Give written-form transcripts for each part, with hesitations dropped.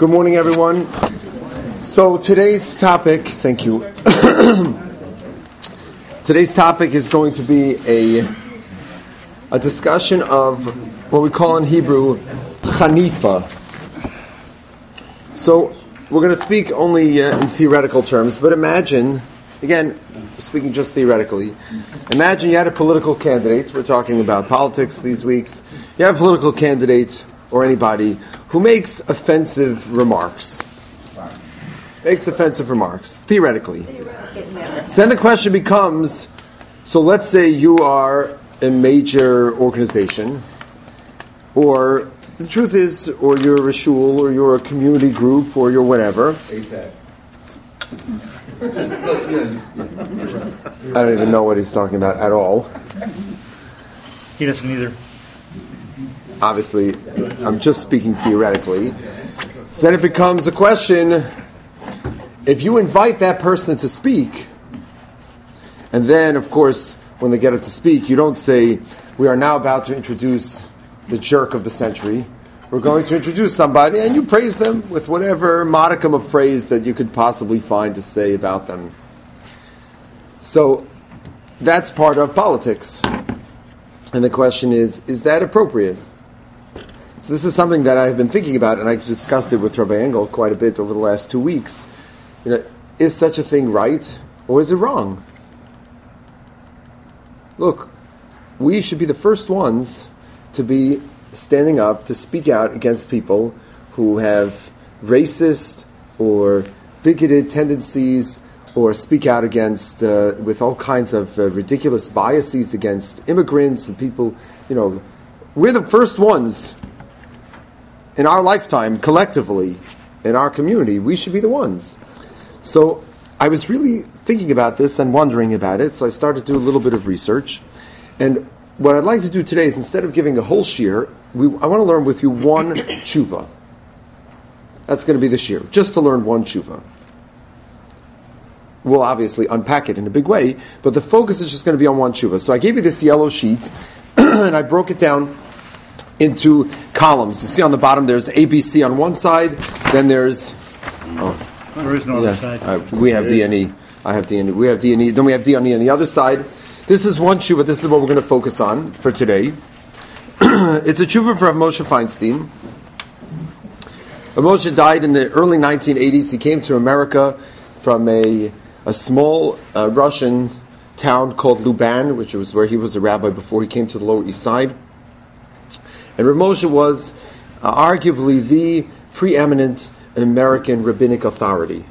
Good morning, everyone. So today's topic, thank you. Today's topic is going to be a discussion of what we call in Hebrew Chanifa. So we're going to speak only in theoretical terms, but imagine, again, speaking just theoretically, imagine you had a political candidate. We're talking about politics these weeks. You have a political candidate or anybody who makes offensive remarks. Theoretically. So then the question becomes, so let's say you are a major organization, or the truth is, or you're a shul, or you're a community group, or you're whatever. I don't even know what he's talking about at all. He doesn't either. Obviously, I'm just speaking theoretically. So then it becomes a question, if you invite that person to speak, and then, of course, when they get up to speak, you don't say, we are now about to introduce the jerk of the century. We're going to introduce somebody, and you praise them with whatever modicum of praise that you could possibly find to say about them. So, that's part of politics. And the question is that appropriate? So this is something that I've been thinking about, and I discussed it with Rabbi Engel quite a bit over the last 2 weeks. Is such a thing right, or is it wrong? Look, we should be the first ones to be standing up to speak out against people who have racist or bigoted tendencies, or speak out against, with all kinds of ridiculous biases against immigrants and people. We're the first ones in our lifetime, collectively, in our community. We should be the ones. So I was really thinking about this and wondering about it, so I started to do a little bit of research. And what I'd like to do today is, instead of giving a whole shiur, I want to learn with you one tshuva. That's going to be the shiur, just to learn one tshuva. We'll obviously unpack it in a big way, but the focus is just going to be on one tshuva. So I gave you this yellow sheet, and I broke it down into columns. You see on the bottom there's ABC on one side, then there's... There is no other side. We have D&E. I have D&E. We have D&E. Then we have D&E on the other side. This is one tshuva. This is what we're going to focus on for today. It's a tshuva for Rav Moshe Feinstein. Rav Moshe died in the early 1980s. He came to America from a small Russian town called Luban, which was where he was a rabbi before he came to the Lower East Side. And Rav Moshe was arguably the preeminent American rabbinic authority.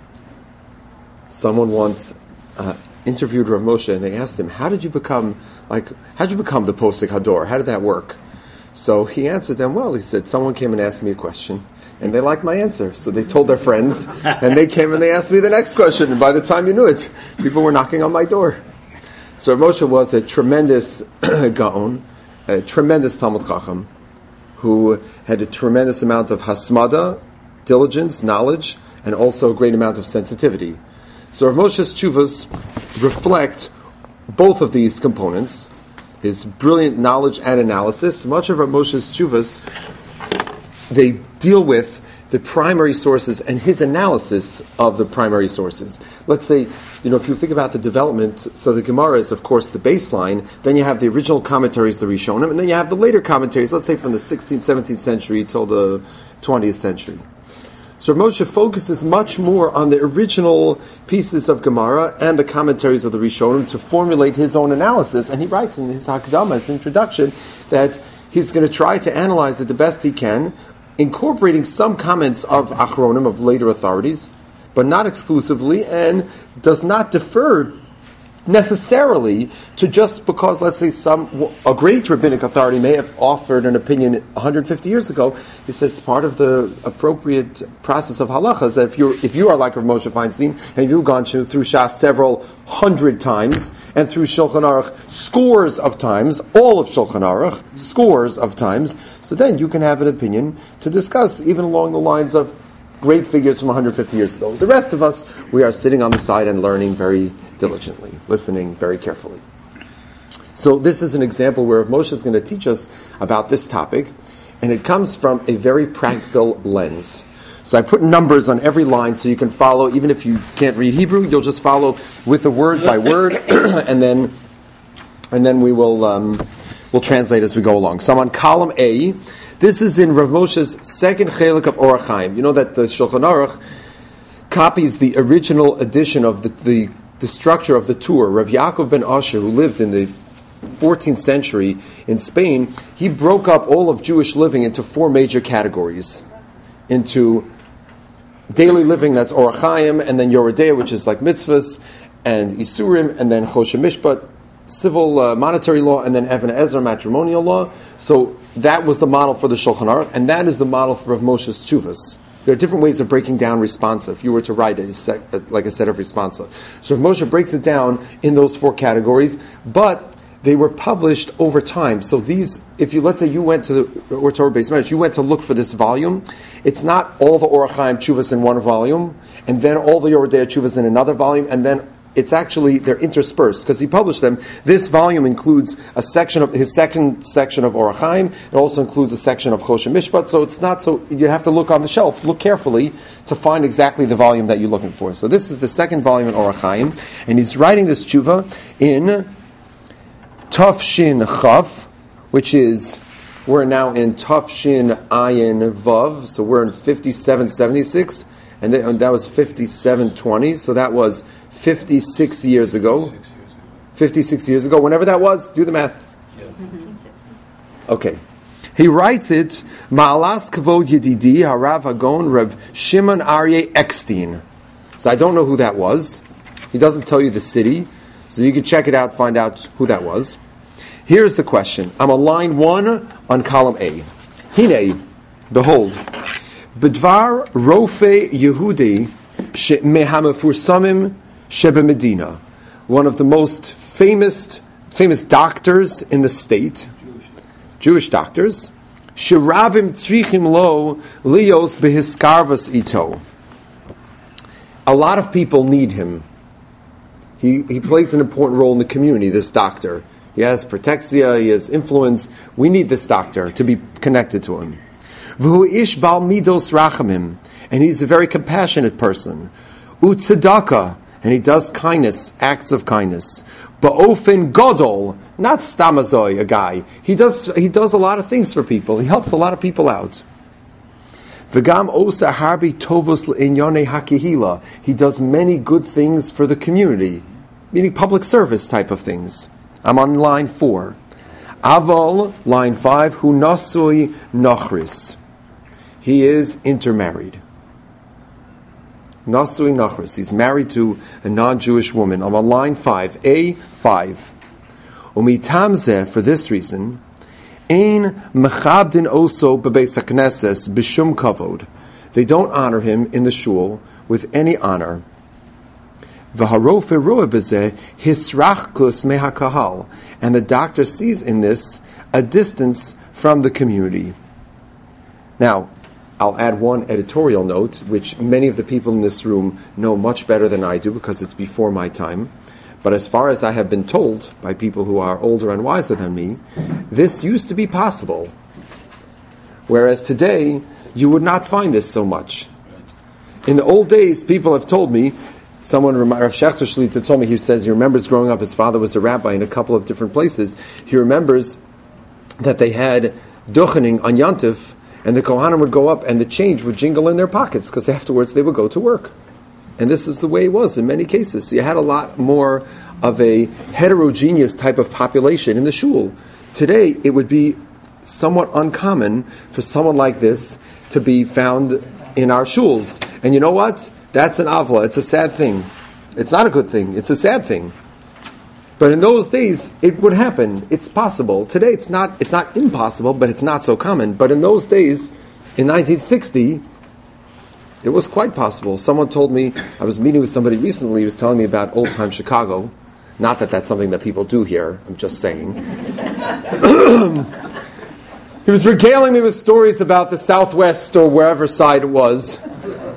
Someone once interviewed Rav Moshe, and they asked him, how did you become the Posek Hador? How did that work? So he answered them, well, he said, someone came and asked me a question, and they liked my answer. So they told their friends, and they came and they asked me the next question, and by the time you knew it, people were knocking on my door. So Rav Moshe was a tremendous gaon, a tremendous Talmud Chacham, who had a tremendous amount of hasmada, diligence, knowledge, and also a great amount of sensitivity. So Rav Moshe's tshuvas reflect both of these components, his brilliant knowledge and analysis. Much of Rav Moshe's tshuvas, they deal with the primary sources and his analysis of the primary sources. Let's say, if you think about the development, so the Gemara is, of course, the baseline, then you have the original commentaries, the Rishonim, and then you have the later commentaries, let's say from the 16th, 17th century till the 20th century. So Moshe focuses much more on the original pieces of Gemara and the commentaries of the Rishonim to formulate his own analysis, and he writes in his Hakdama, his introduction, that he's going to try to analyze it the best he can, incorporating some comments of Achronim, of later authorities, but not exclusively, and does not defer necessarily to just because, let's say, a great rabbinic authority may have offered an opinion 150 years ago. He says part of the appropriate process of halacha is that if you are like Rav Moshe Feinstein, and you've gone through Shas several hundred times, and through Shulchan Aruch scores of times, all of Shulchan Aruch scores of times, so then you can have an opinion to discuss, even along the lines of great figures from 150 years ago. The rest of us, we are sitting on the side and learning very diligently, listening very carefully. So this is an example where Moshe is going to teach us about this topic, and it comes from a very practical lens. So I put numbers on every line so you can follow. Even if you can't read Hebrew, you'll just follow with the word by word, and then we will we'll translate as we go along. So I'm on column A. This is in Rav Moshe's second chelik of Orach Chaim. You know that the Shulchan Aruch copies the original edition of the structure of the Tur. Rav Yaakov ben Asher, who lived in the 14th century in Spain, he broke up all of Jewish living into 4 major categories. Into daily living, that's Orach Chaim, and then Yoredeah, which is like mitzvahs, and Isurim, and then Choshe Mishpat, civil monetary law, and then Even Ezer, matrimonial law. So that was the model for the Shulchan Aruch, and that is the model for Rav Moshe's Tshuvas. There are different ways of breaking down responsa. If you were to write like a set of responsa. So Rav Moshe breaks it down in those 4 categories, but they were published over time. So these, if you, let's say you went to the Or Torah Beis Medrash, you went to look for this volume, it's not all the Orach Chaim Tshuvas in one volume, and then all the Yoredeah Tshuvas in another volume, and then it's actually, they're interspersed, because he published them. This volume includes a section of, his second section of Orach Chaim, it also includes a section of Choshe Mishpat, so it's not so, you have to look on the shelf, look carefully to find exactly the volume that you're looking for. So this is the second volume in Orach Chaim, and he's writing this tshuva in Tuf Shin Chav, which is, we're now in Tuf Shin Ayin Vav, so we're in 5776, and that was 5720, so that was 56 years ago. 56 years ago, whenever that was, do the math. Okay. He writes it, Ma'alas Kavod Yedidi, Harav Hagon, Rav Shimon Aryeh Eckstein. So I don't know who that was. He doesn't tell you the city, so you can check it out, find out who that was. Here's the question. I'm on line 1 on column A. Hine, behold, B'dvar Rofe Yehudi Mehamefursamim Shebe Medina, one of the most famous doctors in the state, Jewish doctors, Shirabim Tzrichim Lo Lios Behiskarvas Ito. A lot of people need him. He plays an important role in the community, this doctor. He has protexia, he has influence. We need this doctor to be connected to him. V'hu ish bal midos rachamim, and he's a very compassionate person. Utzedaka, and he does kindness, acts of kindness. Ba'ofen godol, not stamazoi, a guy. He does a lot of things for people. He helps a lot of people out. V'gam osa harbi tovos l'inyonei hakihila. He does many good things for the community, meaning public service type of things. I'm on line 4. Aval, line 5, hu nasui nochris. He is intermarried. Nasui nochris. He's married to a non-Jewish woman. I'm on line 5. A5. Umitamzeh, for this reason, ein mechabdin oso bebeis hakneses b'shum kavod. They don't honor him in the shul with any honor. V'harofe roa bezeh hisrachkus mehakahal, and the doctor sees in this a distance from the community. Now, I'll add one editorial note, which many of the people in this room know much better than I do because it's before my time. But as far as I have been told by people who are older and wiser than me, this used to be possible. Whereas today, you would not find this so much. In the old days, people have told me, Rav Shechter Shlita told me, he says he remembers growing up, his father was a rabbi in a couple of different places. He remembers that they had duchening on Yantif, and the Kohanim would go up and the change would jingle in their pockets, because afterwards they would go to work. And this is the way it was in many cases. So you had a lot more of a heterogeneous type of population in the shul. Today, it would be somewhat uncommon for someone like this to be found in our shuls. And you know what? That's an avla. It's a sad thing. It's not a good thing. It's a sad thing. But in those days, it would happen. It's possible. Today, it's not impossible, but it's not so common. But in those days, in 1960, it was quite possible. Someone told me, I was meeting with somebody recently, he was telling me about old-time Chicago. Not that that's something that people do here, I'm just saying. He was regaling me with stories about the Southwest or wherever side it was.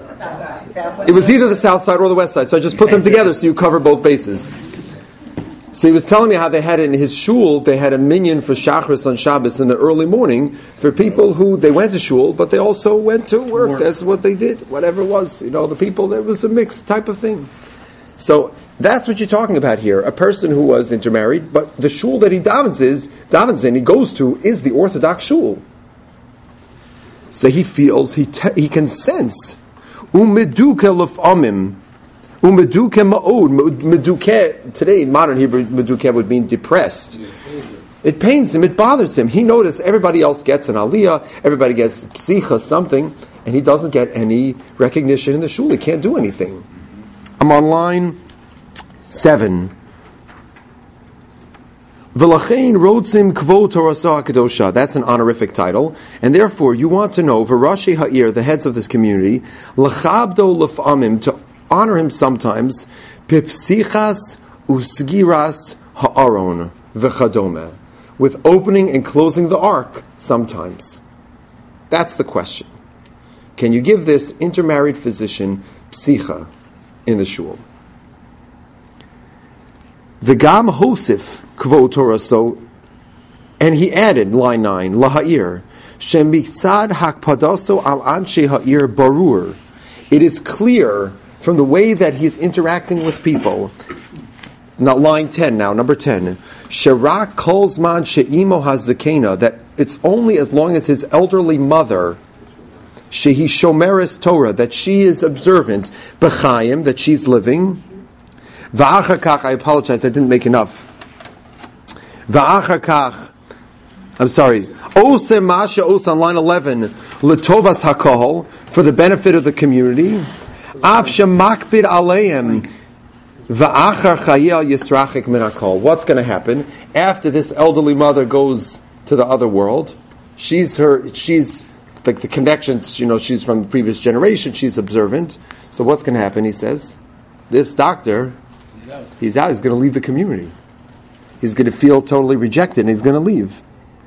It was either the South side or the West side, so I just put them together so you cover both bases. So he was telling me how they had it in his shul. They had a minyan for Shachris on Shabbos in the early morning for people who they went to shul, but they also went to work. That's what they did, whatever it was. The people, there was a mixed type of thing. So that's what you're talking about here. A person who was intermarried, but the shul that he davens in, he goes to, is the Orthodox shul. So he feels, he can sense. Umeduke lefamim. Umeduke ma'od. Meduke, today in modern Hebrew, meduke would mean depressed. It pains him, it bothers him. He noticed everybody else gets an aliyah, everybody gets psicha, something, and he doesn't get any recognition in the shul. He can't do anything. I'm on line 7. V'lachein rotzim kvo Torasah HaKadosha. That's an honorific title. And therefore, you want to know, V'rashi ha'ir, the heads of this community, l'chabdo l'f'amim, to honor him sometimes, pipsichas usgiras ha'aron v'chadome, with opening and closing the ark sometimes. That's the question. Can you give this intermarried physician psicha in the shul? The Gam Hosif Kvo Torah, and he added, line 9, Laha'ir, Shemitzad Hakpadaso al Anshe Ha'ir Barur. It is clear from the way that he's interacting with people. Now, line 10 now, number 10. Sharak Kolzman She'imo Hazakena, that it's only as long as his elderly mother, Shehi Shomeres Torah, that she is observant, B'chayim, that she's living. V'achar kach, I apologize, I didn't make enough. V'achar kach, I'm sorry. Ose masha ose on line 11, L'tovas hakohol, for the benefit of the community. Av shemakbid aleim, v'achar chayel yisrachik min hakol. What's going to happen after this elderly mother goes to the other world? She's like the connection, she's from the previous generation, she's observant. So what's going to happen, he says? This doctor, he's out, he's going to leave the community. He's going to feel totally rejected, and he's going to leave.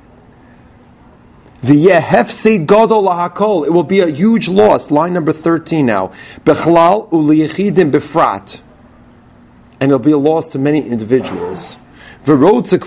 It will be a huge loss. Line number 13 now. Bechlal uliyichidim befrat. And it'll be a loss to many individuals. You want to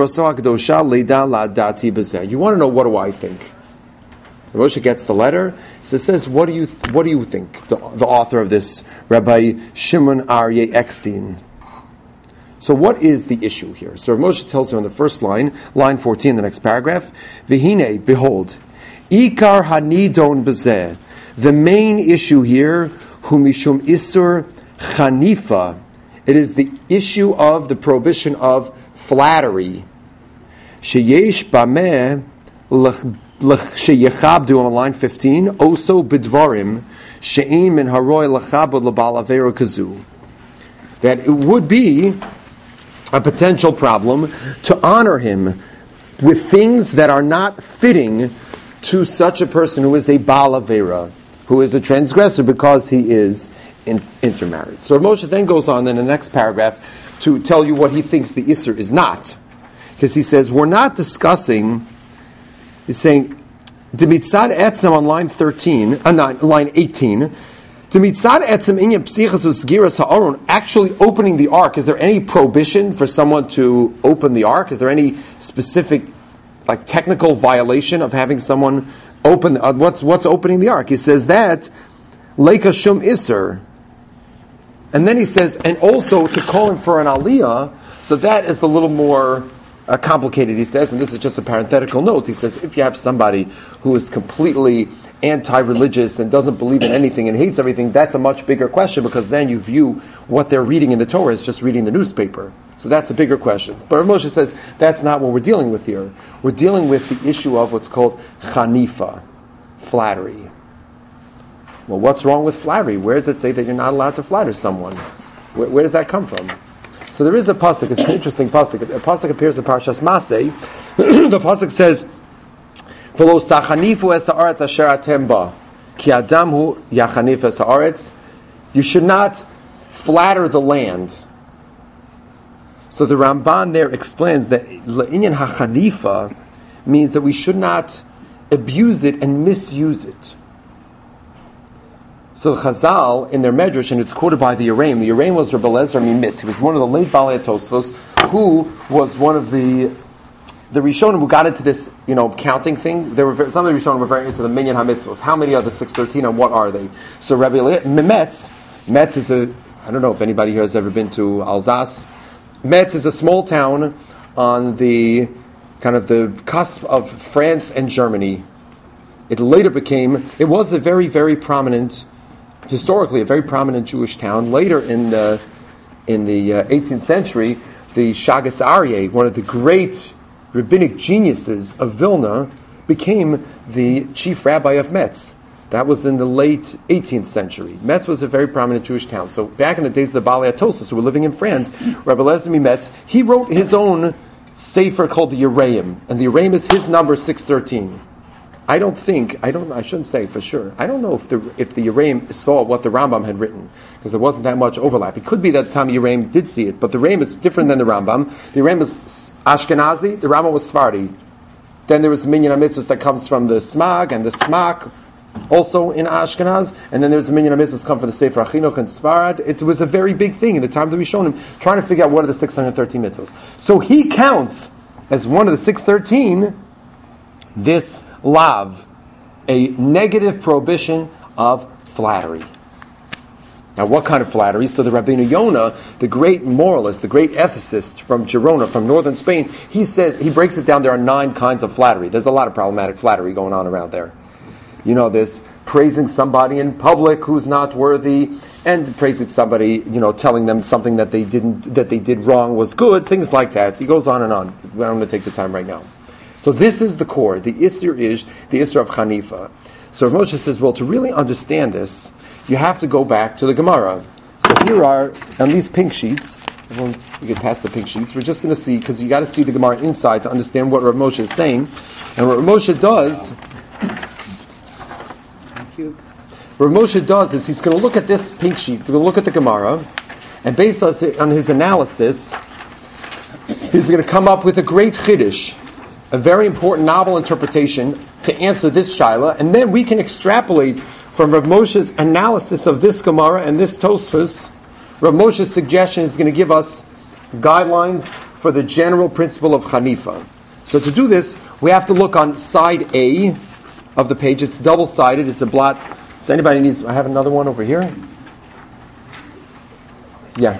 know, what do I think? Moshe gets the letter. So it says, what do you think? The author of this, Rabbi Shimon Aryeh Eckstein. So what is the issue here? So Moshe tells him in the first line 14, the next paragraph, V'hine, behold, Ikar hanidon bezeh, the main issue here, hu mishum isur chanifa, it is the issue of the prohibition of flattery. Sheyesh bameh sheyechabdu on line 15, oso bidvarim, she'im min haroy lechabod lebal avero kazu. That it would be a potential problem to honor him with things that are not fitting to such a person who is a Baal Avera, who is a transgressor because he is intermarried. So Moshe then goes on in the next paragraph to tell you what he thinks the Isser is not. Because he says, we're not discussing, he's saying, Demitzad Etzem on line 18, actually opening the ark, is there any prohibition for someone to open the ark? Is there any specific, technical violation of having someone open? What's opening the ark? He says that Leika Shum Isser, and then he says, and also to call him for an aliyah. So that is a little more complicated. He says, and this is just a parenthetical note. He says, if you have somebody who is completely anti-religious and doesn't believe in anything and hates everything, that's a much bigger question, because then you view what they're reading in the Torah as just reading the newspaper. So that's a bigger question. But Rav Moshe says that's not what we're dealing with here. We're dealing with the issue of what's called chanifa, flattery. Well, what's wrong with flattery? Where does it say that you're not allowed to flatter someone? Where does that come from? So there is a pasuk. It's an interesting pasuk. A pasuk appears in Parashas Masei. The pasuk says, "V'lo sachanifu es haaretz asher atem ba, ki adam hu yachanif es haaretz." You should not flatter the land. So the Ramban there explains that le'inyan hachanifa means that we should not abuse it and misuse it. So Chazal, in their Medrash, and it's quoted by the Yereim was Rebbe Eliezer Mimitz. He was one of the late Balei Tosfos, who was one of the Rishonim who got into this, counting thing. Some of the Rishonim were very into the Minyan HaMitzvos. How many are the 613 and what are they? So Rebbe Eliezer, Metz is I don't know if anybody here has ever been to Alsace. Metz is a small town on the kind of the cusp of France and Germany. It was a very, very prominent, historically a very prominent Jewish town. Later in the 18th century, the Shagas Aryeh, one of the great rabbinic geniuses of Vilna, became the chief rabbi of Metz. That was in the late 18th century. Metz was a very prominent Jewish town. So back in the days of the Balei Atosos, who were living in France, Rebbe Eliezer Mimitz, he wrote his own sefer called the Yereim, and the Yereim is his number 613. I shouldn't say for sure. I don't know if the Yereim saw what the Rambam had written, because there wasn't that much overlap. It could be that Tom Yereim did see it, but the Yereim is different than the Rambam. The Yereim is Ashkenazi, the Rambam was Sephardi. Then there was Minyan HaMitzvos that comes from the Smag and the Smak, also in Ashkenaz, and then there's the Minyan HaMitzvos come from the Sefer HaChinuch in Sfarad. It was a very big thing in the time of the Rishonim, trying to figure out what are the 613 mitzvahs. So he counts as one of the 613 this lav, a negative prohibition of flattery. Now, what kind of flattery? So the Rabbeinu Yonah, the great moralist, the great ethicist from Girona, from northern Spain, he breaks it down. There are 9 kinds of flattery. There's a lot of problematic flattery going on around there. There's praising somebody in public who's not worthy, and praising somebody, telling them something that they did wrong was good, things like that. He goes on and on. I'm going to take the time right now. So this is the core. The Isser is the Isser of Hanifa. So Rav Moshe says, well, to really understand this, you have to go back to the Gemara. So here are, on these pink sheets, we get past the pink sheets, we're just going to see, because you got to see the Gemara inside to understand what Rav Moshe is saying. And what Rav Moshe does, what Rav Moshe does is he's going to look at this pink sheet, he's going to look at the Gemara, and based on his analysis, he's going to come up with a great chiddush, a very important novel interpretation to answer this shaila, and then we can extrapolate from Rav Moshe's analysis of this Gemara and this Tosfos. Rav Moshe's suggestion is going to give us guidelines for the general principle of Hanifa. So to do this, we have to look on side A of the page. It's double-sided. It's a blot. Does anybody needs? I have another one over here. Yeah.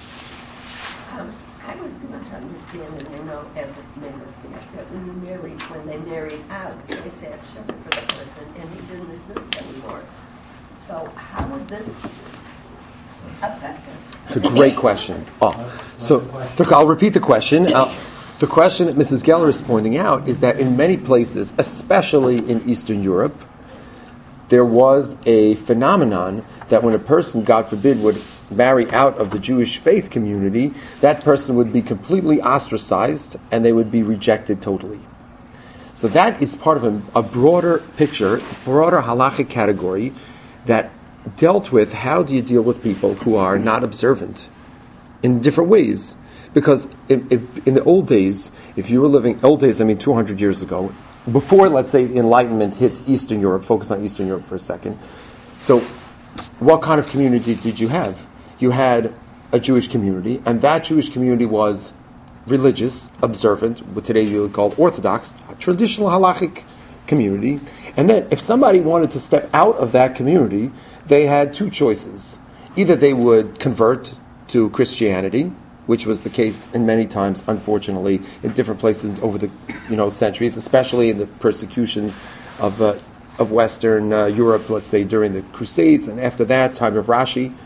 I was going to understand, and I know as a member that when they married out, they said sugar for the person, and he didn't exist anymore. So how would this affect it? It's a great question. So look, I'll repeat the question. The question that Mrs. Geller is pointing out is that in many places, especially in Eastern Europe, there was a phenomenon that when a person, God forbid, would marry out of the Jewish faith community, that person would be completely ostracized and they would be rejected totally. So that is part of a broader picture, broader halachic category that dealt with how do you deal with people who are not observant in different ways. Because in the old days, if you were living, old days, I mean 200 years ago, before, let's say, the Enlightenment hit Eastern Europe, focus on Eastern Europe for a second. So what kind of community did you have? You had a Jewish community, and that Jewish community was religious, observant, what today you would call Orthodox, traditional halachic community. And then if somebody wanted to step out of that community, they had 2 choices. Either they would convert to Christianity, which was the case in many times, unfortunately, in different places over the centuries, especially in the persecutions of Western Europe, let's say during the Crusades, and after that, time of Rashi.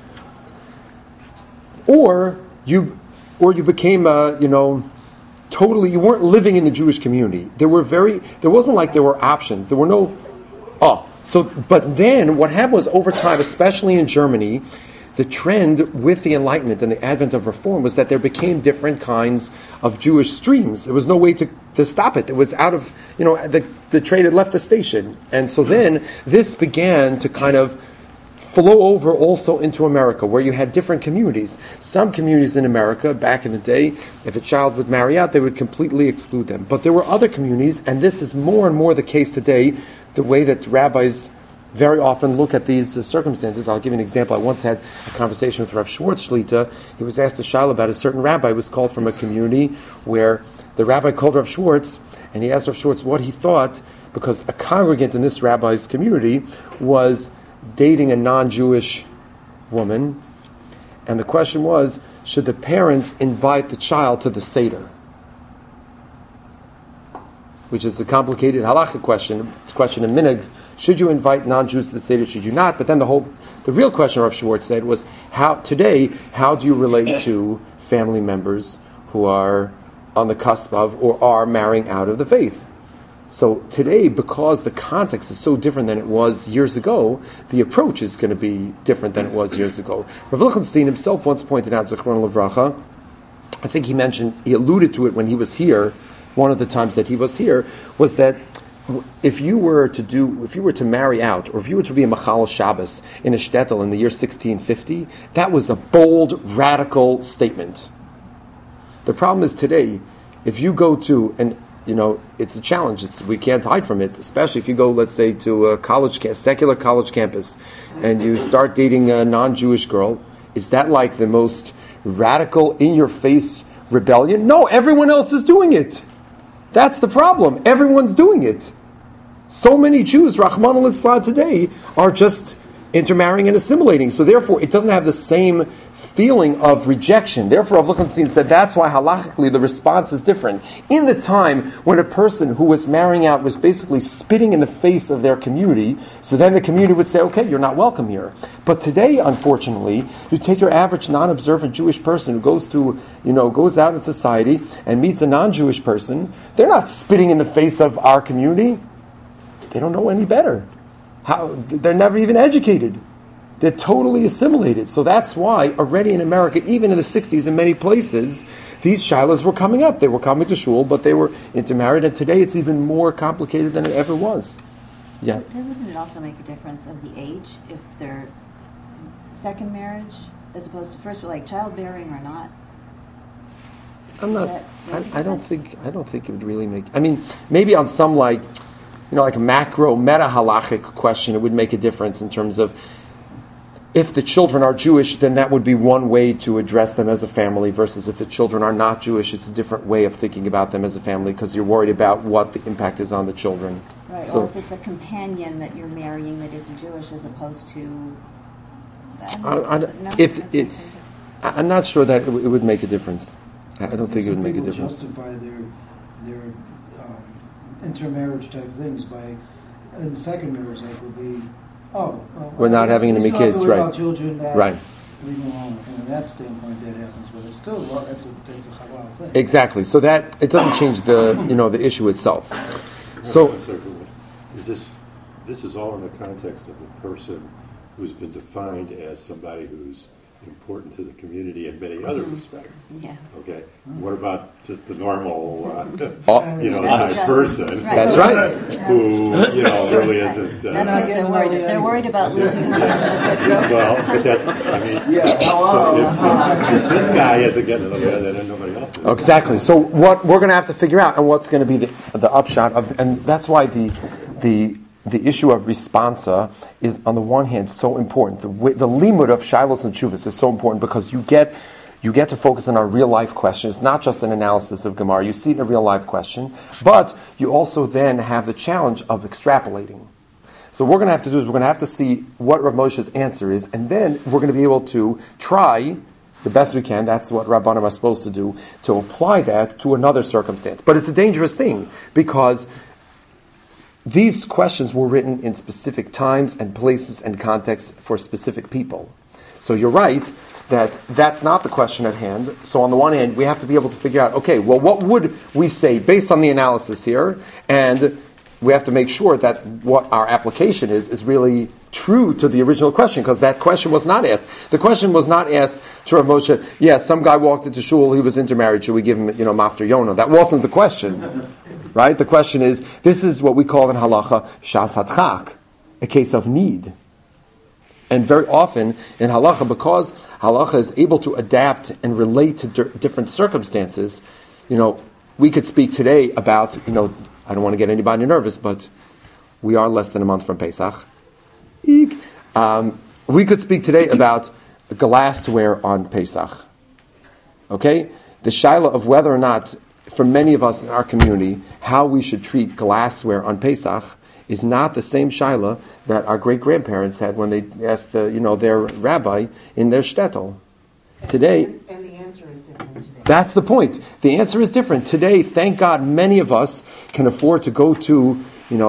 Or you became totally, you weren't living in the Jewish community. There wasn't like there were options. There were no but then what happened was over time, especially in Germany, the trend with the Enlightenment and the advent of Reform was that there became different kinds of Jewish streams. There was no way to stop it. It was out of, the train had left the station. And so then this began to kind of flow over also into America, where you had different communities. Some communities in America, back in the day, if a child would marry out, they would completely exclude them. But there were other communities, and this is more and more the case today, the way that rabbis very often look at these circumstances. I'll give you an example. I once had a conversation with Rav Schwartz Shlita. He was asked a shayla about a certain rabbi who was called from a community where the rabbi called Rav Schwartz, and he asked Rav Schwartz what he thought, because a congregant in this rabbi's community was dating a non-Jewish woman, and the question was, should the parents invite the child to the Seder? Which is a complicated halachic question. It's a question of minhag. Should you invite non-Jews to the Seder? Should you not? But then the real question Rav Schwartz said was, how do you relate to family members who are on the cusp of or are marrying out of the faith? So today, because the context is so different than it was years ago, the approach is going to be different than it was years ago. Rav Lichtenstein himself once pointed out, Zichron Livracha, I think he alluded to it when he was here, one of the times that he was here, was that if you were to marry out, or if you were to be a Machal Shabbos in a shtetl in the year 1650, that was a bold, radical statement. The problem is today, if you go to, and it's a challenge, we can't hide from it, especially if you go, let's say, to a secular college campus, and you start dating a non-Jewish girl, is that like the most radical, in-your-face rebellion? No, everyone else is doing it. That's the problem. Everyone's doing it. So many Jews, Rahman al-Islam today, are just intermarrying and assimilating. So therefore, it doesn't have the same feeling of rejection. Therefore, Rav Lichtenstein said that's why halachically the response is different. In the time when a person who was marrying out was basically spitting in the face of their community, so then the community would say, okay, you're not welcome here. But today, unfortunately, you take your average non-observant Jewish person who goes out in society and meets a non-Jewish person, they're not spitting in the face of our community. They don't know any better. They're never even educated. They're totally assimilated. So that's why already in America, even in the 60s in many places, these shilas were coming up. They were coming to shul, but they were intermarried. And today it's even more complicated than it ever was. Yeah. Doesn't it also make a difference of the age if they're second marriage as opposed to first, like childbearing or not? I don't think it would really make. I mean, maybe on some like a macro meta halachic question, it would make a difference in terms of, if the children are Jewish, then that would be one way to address them as a family, versus if the children are not Jewish, it's a different way of thinking about them as a family, because you're worried about what the impact is on the children. Right, or if it's a companion that you're marrying that isn't Jewish as opposed to... I'm not sure that it would make a difference. I don't think it would make a difference. Justify their intermarriage type things by, in second marriage, like would be... we're not having any kids, right? Children, right. Leave them alone. From that standpoint, that happens, but it's still that's a halal thing. Exactly. So that it doesn't change the issue itself. So this is all in the context of the person who's been defined as somebody who's important to the community in many other respects. Yeah. Okay. What about just the normal, type person? Right. That's right. Who really isn't. That's what they're worried. They're worried about losing. Well, but that's. I mean, so if this guy isn't getting it, then nobody else is. Exactly. So what we're going to have to figure out, and what's going to be the upshot of, and that's why the issue of responsa is, on the one hand, so important. The limud of shilos and shuvas is so important because you get to focus on our real life question. It's not just an analysis of Gemara. You see it in a real life question, but you also then have the challenge of extrapolating. So what we're going to have to do is we're going to have to see what Rav Moshe's answer is, and then we're going to be able to try the best we can. That's what Rabbanim are supposed to do, to apply that to another circumstance. But it's a dangerous thing because these questions were written in specific times and places and contexts for specific people. So you're right that that's not the question at hand. So on the one hand, we have to be able to figure out, okay, well, what would we say based on the analysis here? And we have to make sure that what our application is really true to the original question, because that question was not asked. The question was not asked to Rav Moshe, some guy walked into shul, he was intermarried, should we give him, Mafter Yonah? That wasn't the question. Right? The question is, this is what we call in halacha shas hadchak, a case of need. And very often in halacha, because halacha is able to adapt and relate to different circumstances, we could speak today about, I don't want to get anybody nervous, but we are less than a month from Pesach. Eek. We could speak today about glassware on Pesach. Okay? The shaila of whether or not, for many of us in our community, how we should treat glassware on Pesach is not the same shaila that our great-grandparents had when they asked their rabbi in their shtetl. Today, and the answer is different today. That's the point. The answer is different. Today, thank God, many of us can afford to go to,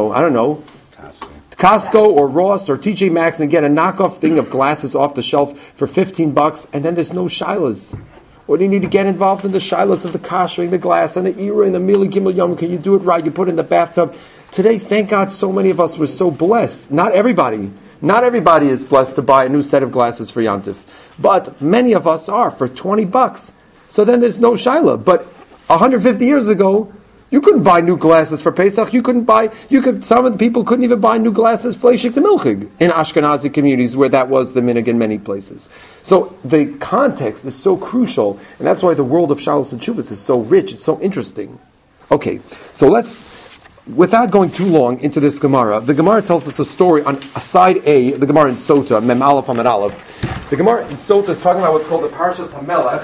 Costco or Ross or TJ Maxx and get a knockoff thing of glasses off the shelf for $15, and then there's no shilas. Or do you need to get involved in the shilas of the kashering, the glass, and the ira, and the mili gimel yom? Can you do it right? You put it in the bathtub. Today, thank God, so many of us were so blessed. Not everybody is blessed to buy a new set of glasses for Yantif. But many of us are for $20. So then there's no shaila. But 150 years ago, you couldn't buy new glasses for Pesach. Some of the people couldn't even buy new glasses fleshik to milchig in Ashkenazi communities where that was the minhag in many places. So the context is so crucial, and that's why the world of Shalos and Chuvas is so rich, it's so interesting. Okay, so without going too long into this Gemara, the Gemara tells us a story on side A, the Gemara in Sota, Mem Aleph Amud Aleph. The Gemara in Sota is talking about what's called the Parshas HaMelech.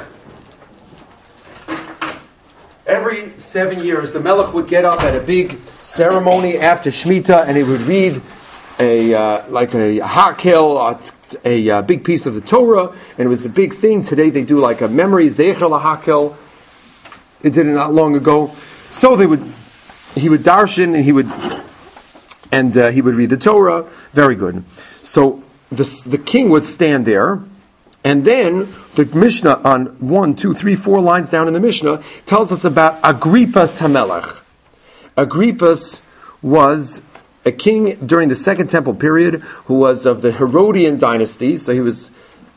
Every 7 years, the Melech would get up at a big ceremony after Shemitah, and he would read a Hakel, a big piece of the Torah, and it was a big thing. Today they do like a memory Zecher LaHakel. They did it not long ago. So he would darshan, and he would read the Torah. Very good. So the king would stand there, and then the Mishnah on 1, 2, 3, 4 lines down in the Mishnah tells us about Agrippas HaMelech. Agrippas was a king during the Second Temple period who was of the Herodian dynasty. So he was,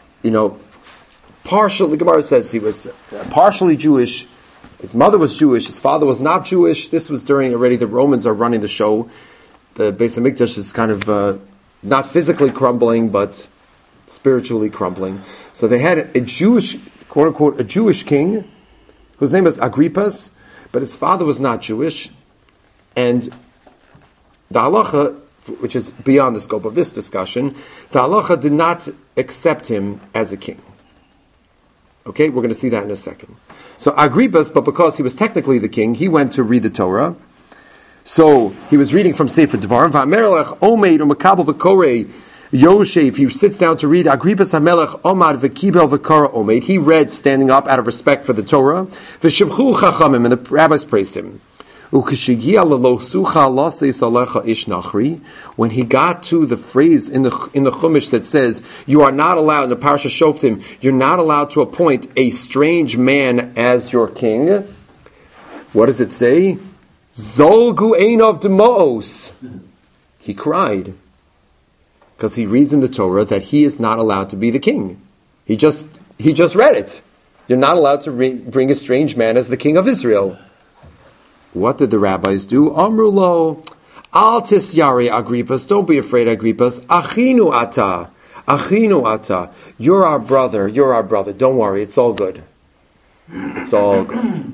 the Gemara says he was partially Jewish. His mother was Jewish. His father was not Jewish. This was during already the Romans are running the show. The Beis HaMikdash is kind of not physically crumbling, but spiritually crumbling. So they had a Jewish, quote unquote, a Jewish king whose name was Agrippas, but his father was not Jewish, and the halacha, which is beyond the scope of this discussion, the halacha did not accept him as a king. Okay, we're going to see that in a second. So Agrippas, but because he was technically the king, he went to read the Torah. So he was reading from Sefer Devarim. Va'amerelech omeid u'makabel v'korei Yosef, he sits down to read Agrippas HaMelech Omar v'kibel v'kara omeid. He read standing up out of respect for the Torah. V'shivchu chachamim, and the rabbis praised him. U'kishigia lelosucha laseis alecha ish nachri. When he got to the phrase in the Chumash that says, you are not allowed, in the Parsha Shoftim, you're not allowed to appoint a strange man as your king. What does it say? Zolgu einov demoos. He cried. Because he reads in the Torah that he is not allowed to be the king. He just read it. You're not allowed to bring a strange man as the king of Israel. What did the rabbis do? Amrulo, al tisyari Agrippas, don't be afraid, Agrippas. Achinu ata, you're our brother. Don't worry, it's all good. It's all good.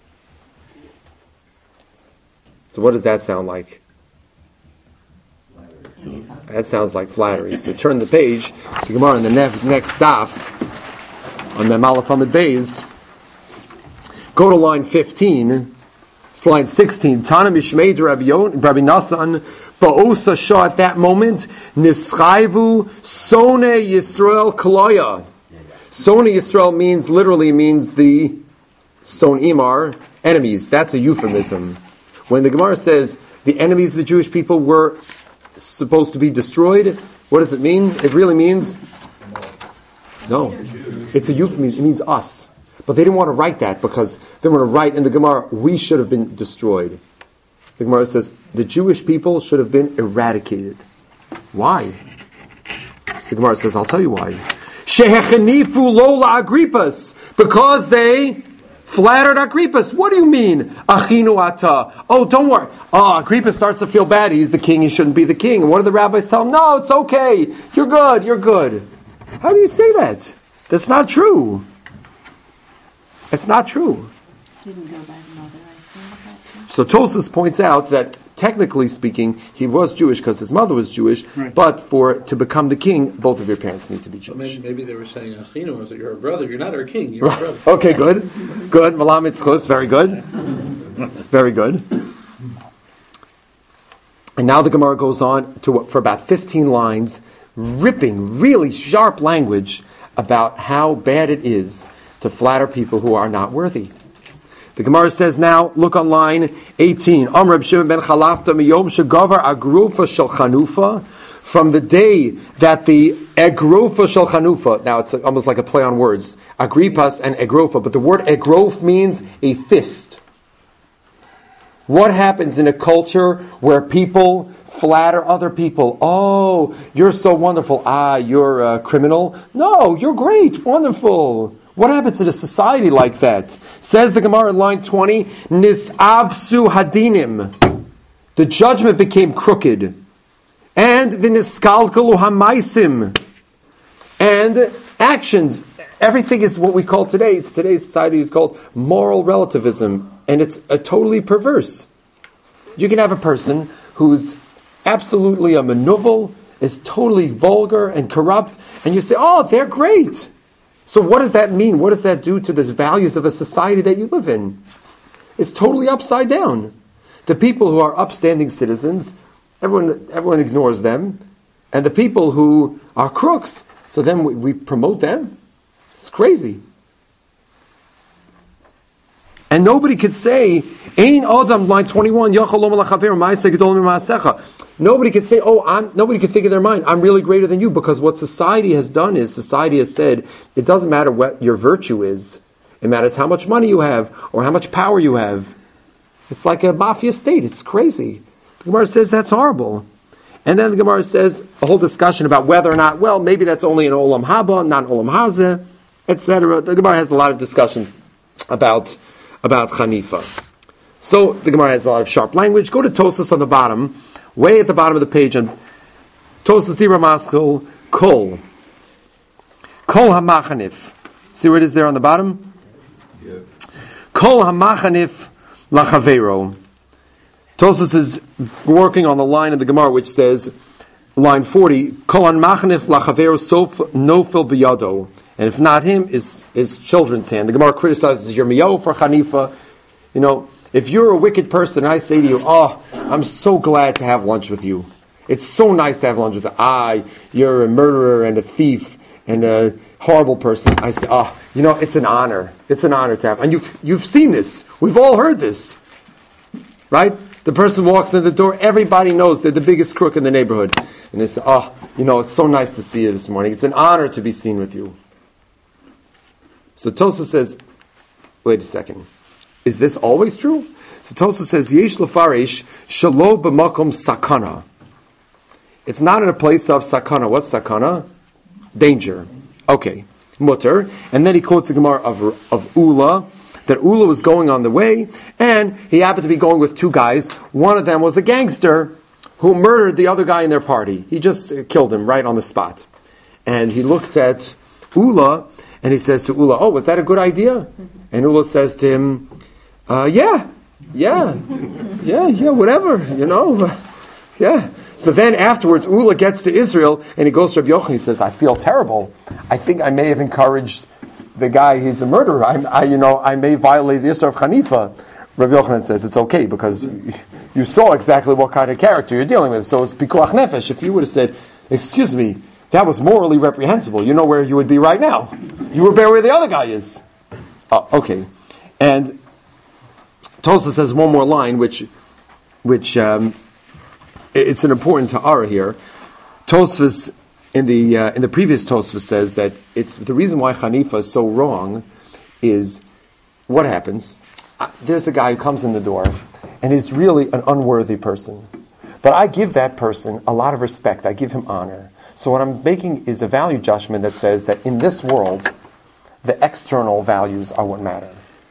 So what does that sound like? That sounds like flattery. So turn the page to Gemara in the next daf on Mem Aleph Amud Beis. Go to line 15. It's line 16. Tana Mishmei Rabbi Nasan Ba'osa Shah. At that moment, Nischayvu Sone Yisrael Kaloya. Sone Yisrael literally means the Son Imar, enemies. That's a euphemism. When the Gemara says the enemies of the Jewish people were supposed to be destroyed, what does it mean? It really means no. It's a euphemism. It means us. But they didn't want to write that because they want to write in the Gemara, we should have been destroyed. The Gemara says the Jewish people should have been eradicated. Why? So the Gemara says, I'll tell you why. Shehechanifu lola Agrippas, because they flattered Agrippas. What do you mean? Achinu ata. Oh, don't worry. Oh, Agrippas starts to feel bad. He's the king. He shouldn't be the king. And what do the rabbis tell him? No, it's okay. You're good. How do you say that? That's not true. It's not true. Didn't go by the mother, I assume, at that time. So Tosfos points out that technically speaking, he was Jewish because his mother was Jewish, Right. but to become the king, both of your parents need to be Jewish. Maybe they were saying, Achinu, was that you're a brother, you're not our king, you're a Right. brother. Okay, good. Good. Malam Itzchus, very good. Very good. And now the Gemara goes on for about 15 lines, ripping really sharp language about how bad it is to flatter people who are not worthy. The Gemara says now, look on line 18. Amr Shimon ben Chalafta miyom shegavar agrufa shel chanufa. From the day that the egrofa shel chanufa, now it's almost like a play on words, agripas and egrofa, but the word egrof means a fist. What happens in a culture where people flatter other people? Oh, you're so wonderful. Ah, you're a criminal. No, you're great, wonderful. What happens in a society like that? Says the Gemara in line 20, Nisavsu hadinim. The judgment became crooked. And viniskalkalu hamaisim. And actions. Everything is what we call today. Today's society is called moral relativism. And it's totally perverse. You can have a person who's absolutely a manuvel, is totally vulgar and corrupt, and you say, oh, they're great. So what does that mean? What does that do to the values of the society that you live in? It's totally upside down. The people who are upstanding citizens, everyone ignores them. And the people who are crooks, so then we promote them. It's crazy. And nobody could say, Ein Adam, line 21, nobody could say, nobody could think in their mind, I'm really greater than you, because what society has done is, society has said, it doesn't matter what your virtue is, it matters how much money you have, or how much power you have. It's like a mafia state, it's crazy. The Gemara says that's horrible. And then the Gemara says a whole discussion about whether or not, well, maybe that's only an Olam Haba, not an Olam Hazeh, etc. The Gemara has a lot of discussions about Hanifa. So the Gemara has a lot of sharp language. Go to Tosfos on the bottom, way at the bottom of the page, and Tosfos Dibra Maschil Kol Hamachanif. See where it is there on the bottom? Yeah. Kol Hamachanif Lachavero. Tosfos is working on the line of the Gemara which says, line 40, Kol Hamachanif Lachavero Sof Nofil Biyado. And if not him, is children's hand. The Gemara criticizes Yirmiyahu for Hanifa. You know, if you're a wicked person, and I say to you, oh, I'm so glad to have lunch with you. It's so nice to have lunch with you. You're a murderer and a thief and a horrible person. I say, it's an honor. It's an honor to have. And you've seen this. We've all heard this. Right? The person walks in the door, everybody knows they're the biggest crook in the neighborhood. And they say, it's so nice to see you this morning. It's an honor to be seen with you. So Tosfos says, wait a second, is this always true? So Tosfos says, Yesh lefarish shelo b'makom sakana. It's not in a place of sakana. What's sakana? Danger. Okay, mutter. And then he quotes the Gemara of Ula, that Ula was going on the way, and he happened to be going with two guys. One of them was a gangster who murdered the other guy in their party. He just killed him right on the spot. And he looked at Ula, and he says to Ula, was that a good idea? And Ula says to him, yeah, whatever, yeah. So then afterwards, Ula gets to Israel, and he goes to Rabbi Yochanan, he says, I feel terrible. I think I may have encouraged the guy, he's a murderer. I may violate the Isra of Hanifa. Rabbi Yochanan says, it's okay, because you saw exactly what kind of character you're dealing with. So it's pikuach nefesh. If you would have said, excuse me, that was morally reprehensible, you know where you would be right now. You would be where the other guy is. Oh, okay. And Tosfos says one more line, which it's an important ta'ara here. Tosfos in the previous Tosfos says that it's the reason why Hanifa is so wrong is what happens. There's a guy who comes in the door and he's really an unworthy person, but I give that person a lot of respect. I give him honor. So what I'm making is a value judgment that says that in this world, the external values are what matter.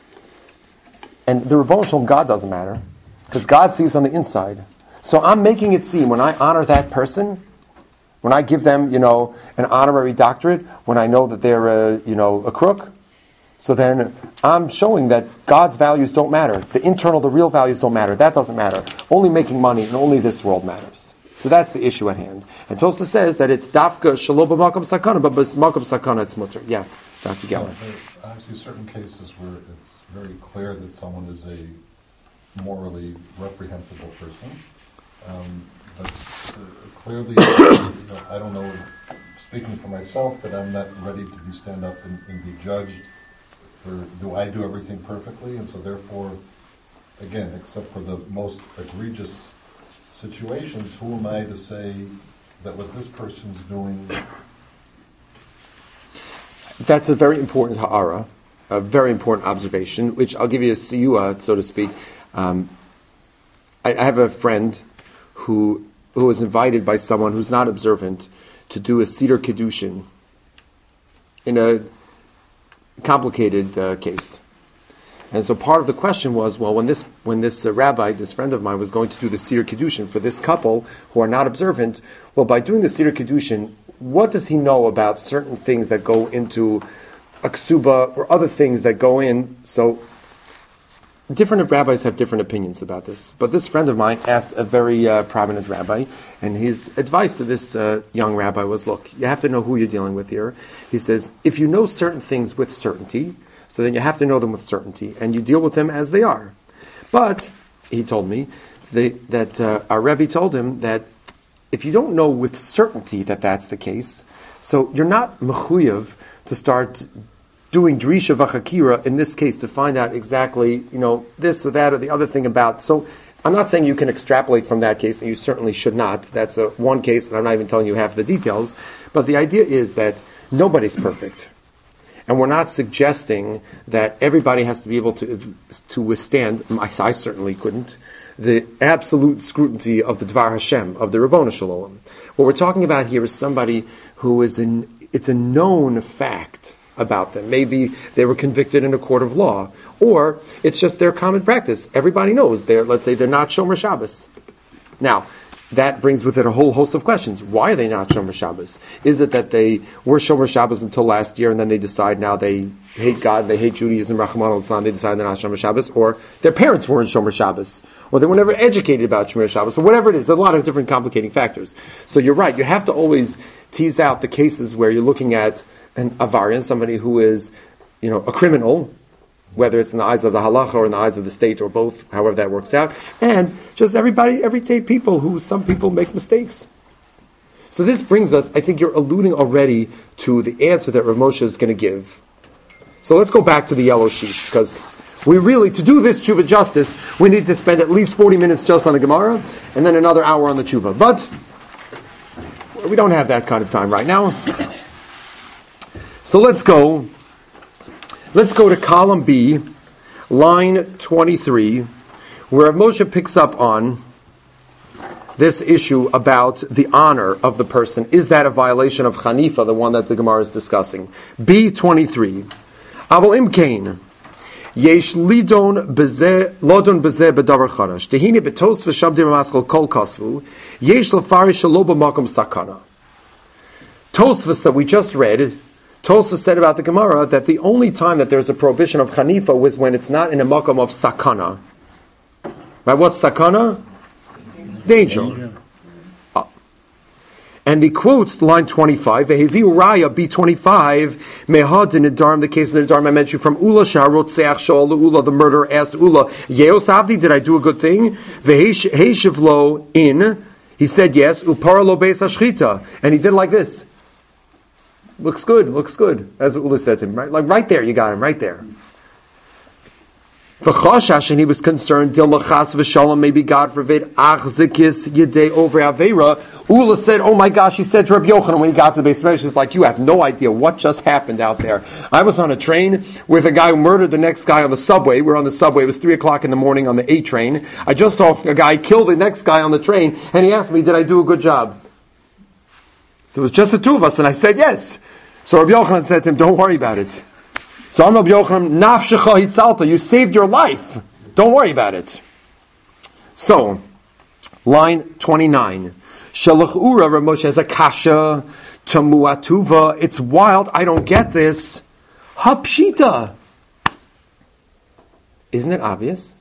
And the Rebbeinu Shalom, God doesn't matter, because God sees on the inside. So I'm making it seem, when I honor that person, when I give them, an honorary doctorate, when I know that they're a crook, So then I'm showing that God's values don't matter. The real values don't matter. That doesn't matter. Only making money and only this world matters. So that's the issue at hand. And Tosa says that it's dafka shelo b'makom sakana, but b'makom sakana it's mutter. Yeah, Dr. Geller. I see certain cases where it's very clear that someone is a morally reprehensible person. But clearly, I don't know, speaking for myself, that I'm not ready to stand up and be judged for, do I do everything perfectly? And so therefore, again, except for the most egregious situations, who am I to say that what this person's doing? That's a very important ha'ara, a very important observation, which I'll give you a siyua, so to speak. I have a friend who was invited by someone who's not observant to do a Seder Kiddushin in a complicated case. And so part of the question was, well, when this rabbi, this friend of mine, was going to do the Seder Kiddushin for this couple who are not observant, well, by doing the Seder Kiddushin, what does he know about certain things that go into a ksuba or other things that go in? So different rabbis have different opinions about this. But this friend of mine asked a very prominent rabbi, and his advice to this young rabbi was, look, you have to know who you're dealing with here. He says, if you know certain things with certainty, so then you have to know them with certainty, and you deal with them as they are. But, he told me, that our Rebbe told him that if you don't know with certainty that that's the case, so you're not mechuyev to start doing drisha v'chakira in this case to find out exactly, this or that or the other thing about. So I'm not saying you can extrapolate from that case, and you certainly should not. That's one case, and I'm not even telling you half the details. But the idea is that nobody's perfect. And we're not suggesting that everybody has to be able to withstand, I certainly couldn't, the absolute scrutiny of the Dvar Hashem, of the Rabboni Shalom. What we're talking about here is somebody who it's a known fact about them. Maybe they were convicted in a court of law, or it's just their common practice. Everybody knows let's say they're not Shomer Shabbos. Now, that brings with it a whole host of questions. Why are they not Shomer Shabbos? Is it that they were Shomer Shabbos until last year and then they decide now they hate God, they hate Judaism, Rahman al-Islam, they decide they're not Shomer Shabbos? Or their parents weren't Shomer Shabbos? Or they were never educated about Shomer Shabbos? Or whatever it is. There's a lot of different complicating factors. So you're right. You have to always tease out the cases where you're looking at an avarian, somebody who is, a criminal, whether it's in the eyes of the halacha or in the eyes of the state or both, however that works out, and just everyday people who some people make mistakes. So this brings us, I think you're alluding already to the answer that Rav Moshe is going to give. So let's go back to the yellow sheets, because we really, to do this tshuva justice, we need to spend at least 40 minutes just on the Gemara, and then another hour on the tshuva. But we don't have that kind of time right now. So let's go to column B, line 23, where Moshe picks up on this issue about the honor of the person. Is that a violation of Hanifa, the one that the Gemara is discussing? B23. Aval imkein, yesh lodon bezeh bedavar chadash. Tehine betos v'shabdim amaskol kol kasvu, yesh lefarish shelo b'makom sakana. Tosfos that we just read, Tosfos said about the Gemara that the only time that there's a prohibition of Hanifa was when it's not in a makom of sakana. Right? What's sakana? Danger. And he quotes line 25, Veheviu Raya B25, Mehad in Nedarim, the case of the Nedarim I mentioned from Ula Shaharotzeach Shaul Ula, the murderer asked Ula, Yeos Avdi, did I do a good thing? Veheshivlo in, he said yes, Uparalo Beis Hashchita, and he did like this. Looks good. That's what Ula said to him, right? Like right there, you got him, right there. V'chashash, and he was concerned, Dil Machas V'Shalom, maybe God forbid, Achzikis Yedei over Aveira. Ula said, oh my gosh, he said to Rabbi Yochanan when he got to the Beis Medrash, he's like, you have no idea what just happened out there. I was on a train with a guy who murdered the next guy on the subway. We were on the subway, it was 3 o'clock in the morning on the A train. I just saw a guy kill the next guy on the train, and he asked me, did I do a good job? So it was just the two of us, and I said yes. So Rabbi Yochanan said to him, don't worry about it. So I'm Rabbi Yochanan, nafshecha hitzalta, you saved your life. Don't worry about it. So, line 29. Shalach ura, Rav Moshe has a kasha, tamuatuva, it's wild, I don't get this. Hapshita. Isn't it obvious?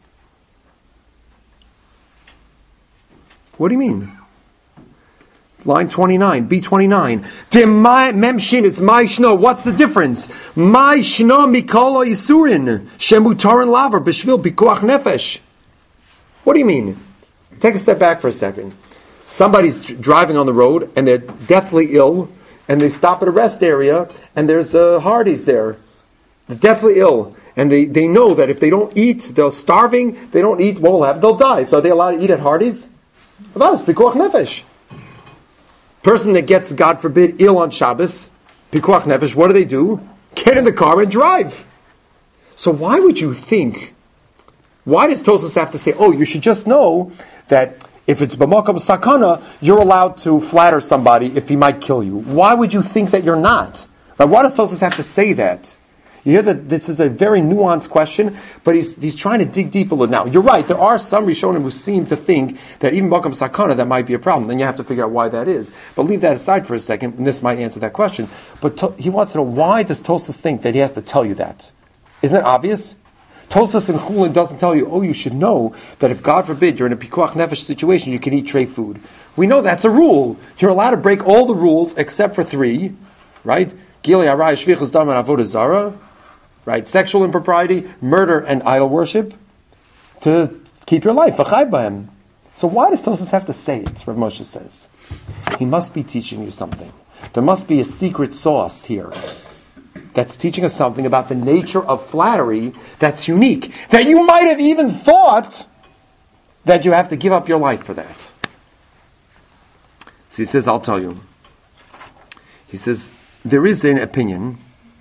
What do you mean? Line 29, B29. Mem shin is my shno. What's the difference? My shno mikolo isurin shemutarin laver b'shvil pikuach nefesh. What do you mean? Take a step back for a second. Somebody's driving on the road and they're deathly ill, and they stop at a rest area and there's Hardee's there. They're deathly ill, and they know that if they don't eat, they're starving. They don't eat, what will happen? They'll die. So are they allowed to eat at Hardee's? It's pikuach nefesh. Person that gets, God forbid, ill on Shabbos, pikuach nefesh, what do? Get in the car and drive. So why would you think, why does Tosfos have to say, oh, you should just know that if it's b'makam sakana, you're allowed to flatter somebody if he might kill you? Why would you think that you're not? Now, why does Tosfos have to say that? You hear that this is a very nuanced question, but he's trying to dig deep a little. Now, you're right, there are some Rishonim who seem to think that even Bakam Sakana, that might be a problem. Then you have to figure out why that is. But leave that aside for a second, and this might answer that question. But he wants to know, why does Tosfos think that he has to tell you that? Isn't it obvious? Tosfos in Chulin doesn't tell you, oh, you should know that if, God forbid, you're in a Pikuach Nefesh situation, you can eat tray food. We know that's a rule. You're allowed to break all the rules except for 3, right? Gili Arai, Shvichus Dam, and Avodah Zarah. Right, sexual impropriety, murder, and idol worship, to keep your life, v'chai b'hem. So why does Tosfos have to say it? Rav Moshe says he must be teaching you something. There must be a secret sauce here that's teaching us something about the nature of flattery that's unique, that you might have even thought that you have to give up your life for that. So he says, I'll tell you. He says, there is an opinion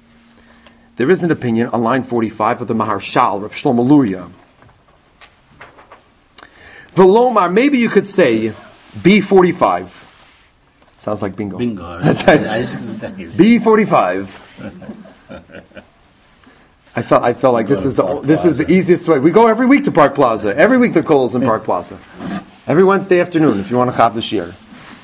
on line 45 of the Maharshal, Rav Shlomo Luria. Velomar, maybe you could say B45. Sounds like bingo. Bingo. That's right. B45. I felt like this is the easiest way. We go every week to Park Plaza. Every week the Kohl's in Park Plaza. Every Wednesday afternoon if you want to chab the shir.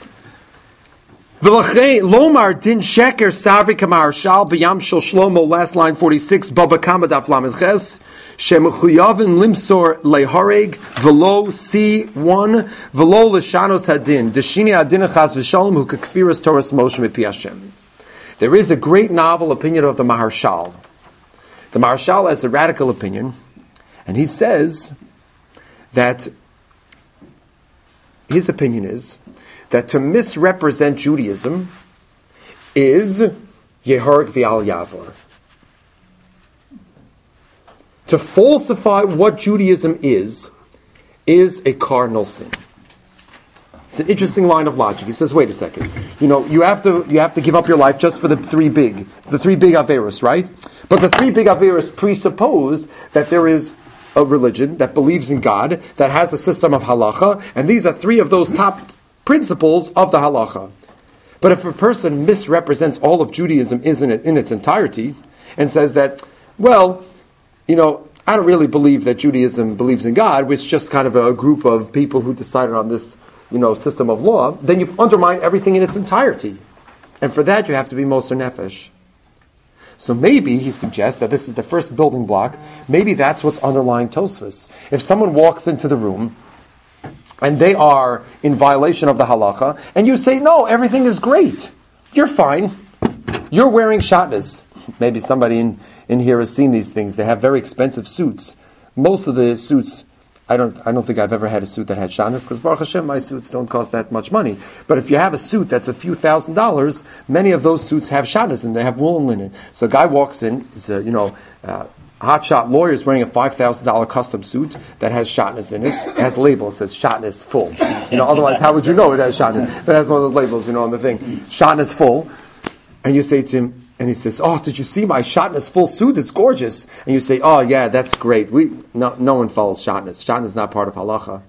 Lomar din sheker savri kamar shal b'yam shel Shlomo, last line 46, baba kama daf lamed ches shemechuyavin limsor lehareg velo C1 velo l'shanos hadin deshini adin achas v'shalom hu kekfiras Torah Moshe mipi Hashem. There is a great novel opinion of the Maharshal. The Maharshal has a radical opinion, and he says that his opinion is that to misrepresent Judaism is Yeharg V'al Yavor. To falsify what Judaism is a cardinal sin. It's an interesting line of logic. He says, wait a second. You have to give up your life just for the three big Averos, right? But the 3 big Averos presuppose that there is a religion that believes in God, that has a system of halacha, and these are 3 of those top principles of the halacha. But if a person misrepresents all of Judaism in its entirety and says that, well, I don't really believe that Judaism believes in God, it's just kind of a group of people who decided on this, system of law, then you've undermined everything in its entirety. And for that you have to be Moser Nefesh. So maybe he suggests that this is the first building block. Maybe that's what's underlying Tosfos. If someone walks into the room and they are in violation of the halacha, and you say, no, everything is great, you're fine, you're wearing shatnez. Maybe somebody in here has seen these things. They have very expensive suits. Most of the suits, I don't think I've ever had a suit that had shatnez, because Baruch Hashem, my suits don't cost that much money. But if you have a suit that's a few $1,000s, many of those suits have shatnez and they have wool and linen. So a guy walks in, he's hotshot lawyer is wearing a $5,000 custom suit that has shatnez in it. It has a label that says shatnez full. Otherwise, how would you know it has shatnez? It has one of those labels, on the thing. Shatnez full. And you say to him, and he says, oh, did you see my shatnez full suit? It's gorgeous. And you say, oh, yeah, that's great. No one follows shatnez. Shatnez is not part of halacha.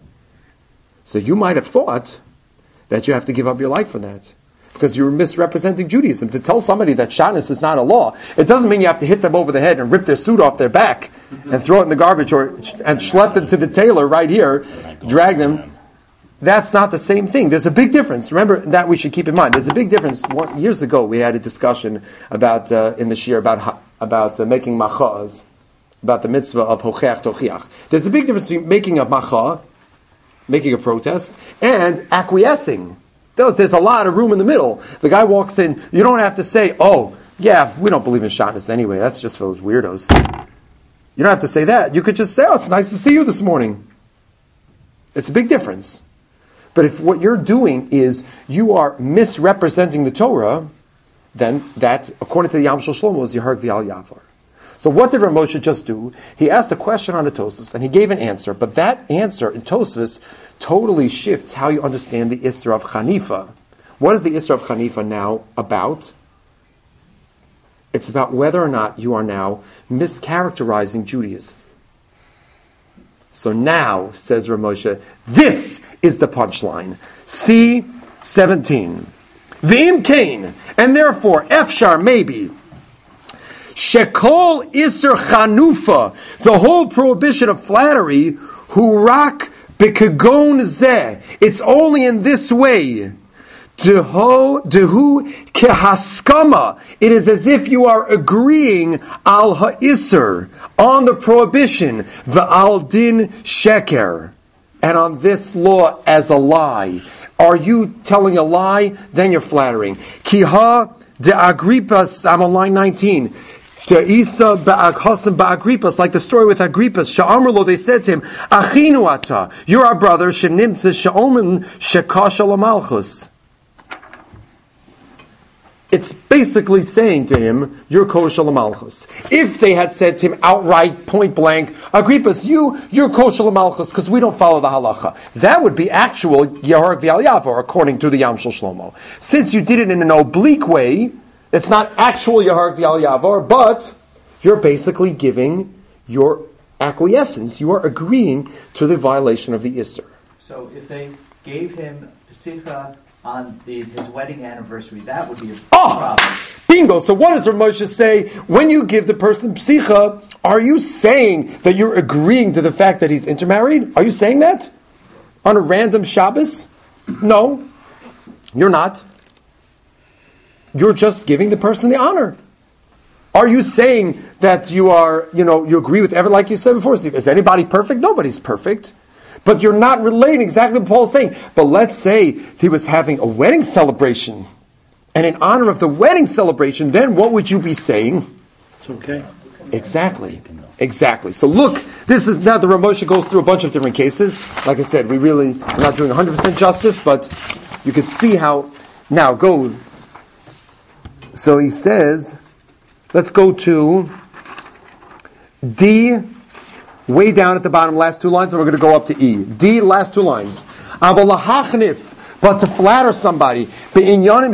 So you might have thought that you have to give up your life for that, because you're misrepresenting Judaism. To tell somebody that shatnez is not a law, it doesn't mean you have to hit them over the head and rip their suit off their back and throw it in the garbage and schlep them to the tailor right here, drag them. That's not the same thing. There's a big difference. Remember that we should keep in mind. There's a big difference. Years ago, we had a discussion about in the shir about making machaz, about the mitzvah of hocheach tochiach. There's a big difference between making a macha, making a protest, and acquiescing. There's a lot of room in the middle. The guy walks in, you don't have to say, oh, yeah, we don't believe in Shabbos anyway, that's just for those weirdos. You don't have to say that. You could just say, oh, it's nice to see you this morning. It's a big difference. But if what you're doing is you are misrepresenting the Torah, then that, according to the Yam Shel Shlomo, is Yeharg V'al Yavar. So what did Rav Moshe just do? He asked a question on the Tosfos, and he gave an answer. But that answer in Tosfos totally shifts how you understand the Isra of Chanifa. What is the Isra of Chanifa now about? It's about whether or not you are now mischaracterizing Judaism. So now, says Rav Moshe, this is the punchline. C17. V'im kain, and therefore, efshar, maybe, Shekol Isser Chanufa, the whole prohibition of flattery, Hurak Bekagon Zeh, it's only in this way. Dehu Kehaskama, it is as if you are agreeing al ha'isser, on the prohibition, V'al din sheker, and on this law as a lie. Are you telling a lie? Then you're flattering. Kiha de Agrippas, I'm on line 19. De Isa ba'aghosam ba'Agrippas, like the story with Agrippas. Sha'amrlo, they said to him, Achinu ata, you're our brother, Shenimtze she'omen shekashal amalchus. It's basically saying to him, you're kosher l'malchus. If they had said to him outright, point blank, Agrippas, you're kosher l'malchus because we don't follow the halacha. That would be actual Yeharg V'al Yavar, according to the Yam Shel Shlomo. Since you did it in an oblique way, it's not actual Yeharg V'al Yavar, but you're basically giving your acquiescence. You are agreeing to the violation of the Isser. So if they gave him Pesicha on his wedding anniversary, that would be a problem. Bingo. So what does Rav Moshe say? When you give the person psicha, are you saying that you're agreeing to the fact that he's intermarried? Are you saying that? On a random Shabbos? No. You're not. You're just giving the person the honor. Are you saying that you are, you agree with everything, like you said before, Steve? Is anybody perfect? Nobody's perfect. But you're not relating exactly what Paul's saying. But let's say he was having a wedding celebration, and in honor of the wedding celebration, then what would you be saying? It's okay. Exactly. So look, this is now the Rav Moshe goes through a bunch of different cases. Like I said, we're not doing 100% justice, but you could see how. Now go. So he says, let's go to D. Way down at the bottom, last two lines, and we're going to go up to E. D, last two lines. But to flatter somebody, to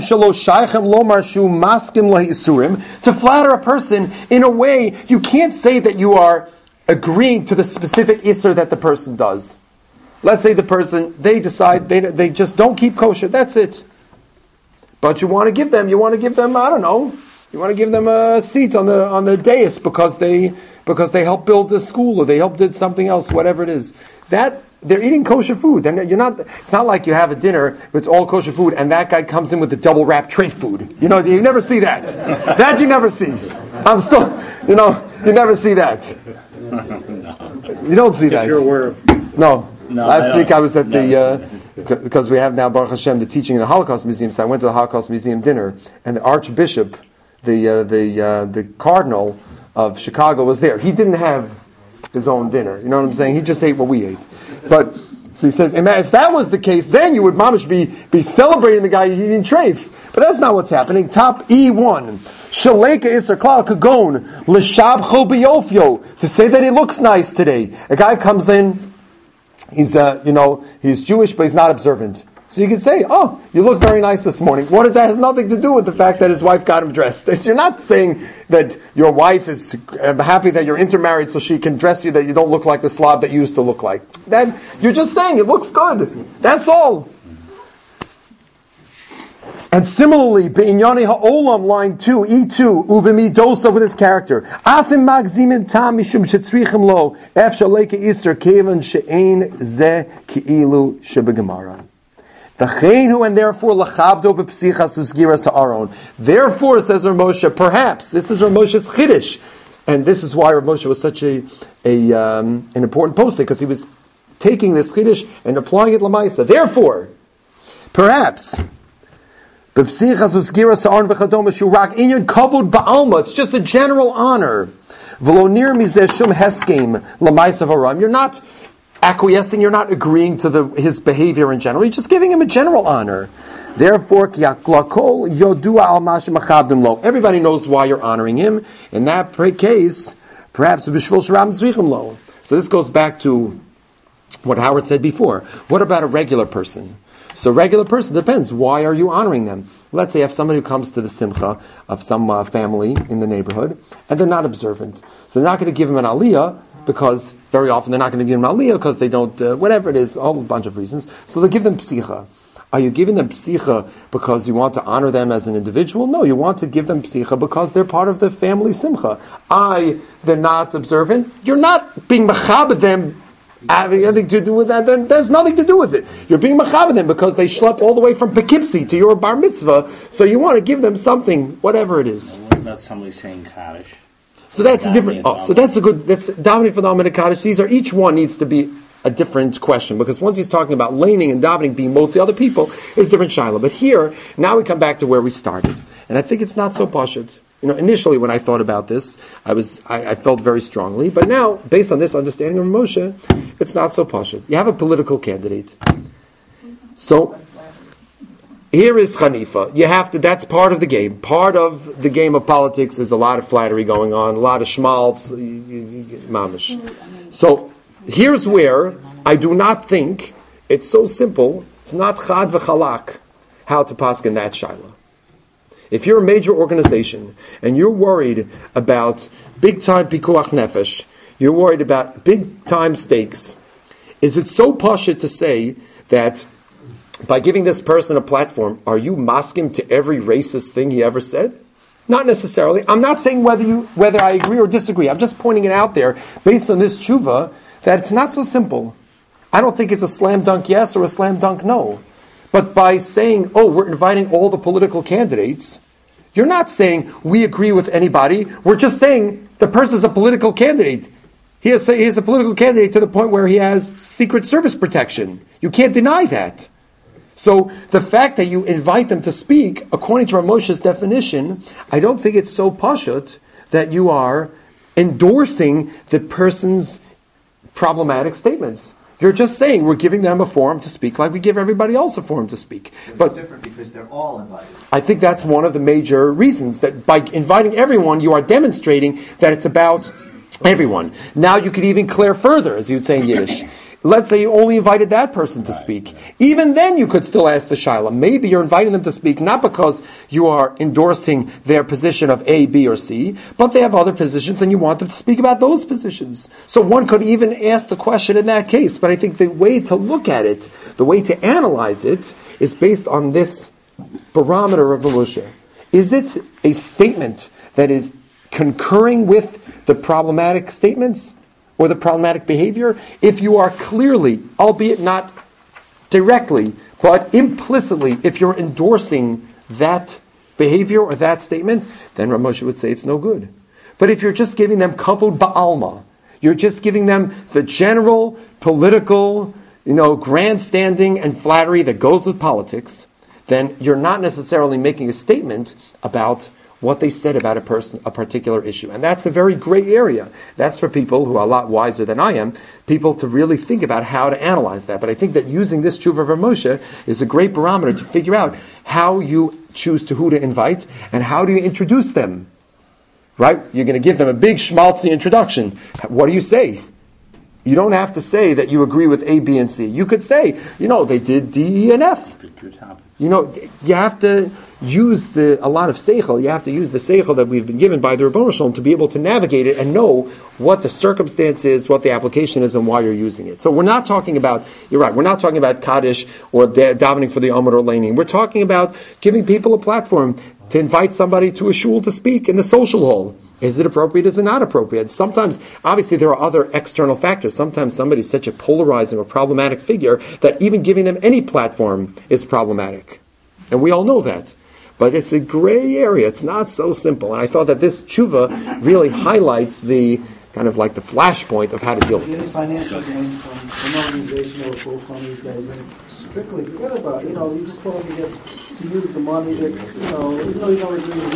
flatter a person in a way, you can't say that you are agreeing to the specific isser that the person does. Let's say the person, they decide they just don't keep kosher, that's it. But you want to give them, I don't know, you want to give them a seat on the dais because they helped build the school, or they helped did something else, whatever it is. That they're eating kosher food. Then it's not like you have a dinner with all kosher food and that guy comes in with the double wrapped tray food. You never see that. That you never see. You never see that. You don't see that. If you're aware of. No. Last week I was at because we have now, Baruch Hashem, the teaching in the Holocaust Museum, so I went to the Holocaust Museum dinner, and the Archbishop, the Cardinal of Chicago was there. He didn't have his own dinner. You know what I'm saying? He just ate what we ate. But so he says, if that was the case, then you would mamish be celebrating the guy eating treif. But that's not what's happening. Top E1. Shaleka Isser Klal Kagon L'Shabcho B'Yofyo, to say that he looks nice today. A guy comes in, he's Jewish, but he's not observant. So you could say, oh, you look very nice this morning. What does that has nothing to do with the fact that his wife got him dressed. You're not saying that your wife is happy that you're intermarried so she can dress you that you don't look like the slob that you used to look like. That you're just saying it looks good. That's all. And similarly, Be'inyani ha'olam, line 2, E2, ubimidosa with his character. Afim magzimim tam mishum shetzrichim lo, ef shaleka iser kevan she'ein ze ki'ilu shebegemara. And therefore, lachabdo b'psichas usgiras ha'aron. Therefore, says Rav Moshe, perhaps, this is Rav Moshe's chiddush, And this is why Rav Moshe was such an important posting, because he was taking this Chiddush and applying it Lamaisa. Therefore, perhaps, it's just a general honor. You're not acquiescing, you're not agreeing to his behavior in general, you're just giving him a general honor. Therefore, everybody knows why you're honoring him. In that case, perhaps, so this goes back to what Howard said before. What about a regular person? So a regular person, depends. Why are you honoring them? Let's say if somebody who comes to the simcha of some family in the neighborhood, and they're not observant. So they're not going to give him an aliyah, because very often they're not going to give him an aliyah because they don't, whatever it is, a whole bunch of reasons. So they give them psicha. Are you giving them psicha because you want to honor them as an individual? No, you want to give them psicha because they're part of the family simcha. They're not observant. You're not being mechabed them having anything to do with that. There's nothing to do with it. You're being mechabed them because they schlep all the way from Poughkeepsie to your bar mitzvah, so you want to give them something, whatever it is. What about somebody saying Kaddish? So that's a different. So that's davening for the Amid Kaddish. These are, each one needs to be a different question, because once he's talking about laning and davening being motzi other people, it's different shaila. But here, now we come back to where we started, and I think it's not so pashut. Initially when I thought about this, I felt very strongly, but now, based on this understanding of Moshe, it's not so pashut. You have a political candidate. So, here is Hanifa. You have to, that's part of the game. Part of the game of politics is a lot of flattery going on, a lot of schmaltz, mamish. So, here's where I do not think it's so simple, it's not chad v'chalak, how to paskin that shaila. If you're a major organization and you're worried about big-time pikuach nefesh, you're worried about big-time stakes, is it so pashut to say that by giving this person a platform, are you masking to every racist thing he ever said? Not necessarily. I'm not saying whether I agree or disagree. I'm just pointing it out there based on this tshuva that it's not so simple. I don't think it's a slam dunk yes or a slam dunk no. But by saying, we're inviting all the political candidates, you're not saying we agree with anybody. We're just saying the person's a political candidate. He is a political candidate to the point where he has Secret Service protection. You can't deny that. So the fact that you invite them to speak, according to Rav Moshe's definition, I don't think it's so pashut that you are endorsing the person's problematic statements. You're just saying we're giving them a forum to speak like we give everybody else a forum to speak. But it's different because they're all invited. I think that's one of the major reasons, that by inviting everyone, you are demonstrating that it's about everyone. Now you could even clear further, as you'd say in Yiddish. Let's say you only invited that person to speak. Even then you could still ask the shaila. Maybe you're inviting them to speak not because you are endorsing their position of A, B, or C, but they have other positions and you want them to speak about those positions. So one could even ask the question in that case. But I think the way to look at it, the way to analyze it, is based on this barometer of the Moshe. Is it a statement that is concurring with the problematic statements or the problematic behavior? If you are clearly, albeit not directly, but implicitly, if you're endorsing that behavior or that statement, then Rav Moshe would say it's no good. But if you're just giving them kavod ba'alma, you're just giving them the general political, grandstanding and flattery that goes with politics, then you're not necessarily making a statement about what they said about a particular issue. And that's a very gray area. That's for people who are a lot wiser than I am, people to really think about how to analyze that. But I think that using this tshuva of Rav Moshe is a great barometer to figure out how you choose who to invite and how do you introduce them. Right? You're going to give them a big schmaltzy introduction. What do you say? You don't have to say that you agree with A, B, and C. You could say, they did D, E, and F. You have to use a lot of seichel. You have to use the seichel that we've been given by the Rebbeinu Shalom to be able to navigate it and know what the circumstance is, what the application is, and why you're using it. So we're not talking about, you're right, we're not talking about Kaddish or davening for the Amud or laning. We're talking about giving people a platform to invite somebody to a shul to speak in the social hall. Is it appropriate? Is it not appropriate? Sometimes, obviously, there are other external factors. Sometimes somebody's such a polarizing or problematic figure that even giving them any platform is problematic. And we all know that. But it's a gray area. It's not so simple. And I thought that this tshuva really highlights the kind of like the flashpoint of how to deal with Any this. financial gain from an organization that will fund these guys, and strictly forget about, you just want to get to use the money that, even though you don't agree with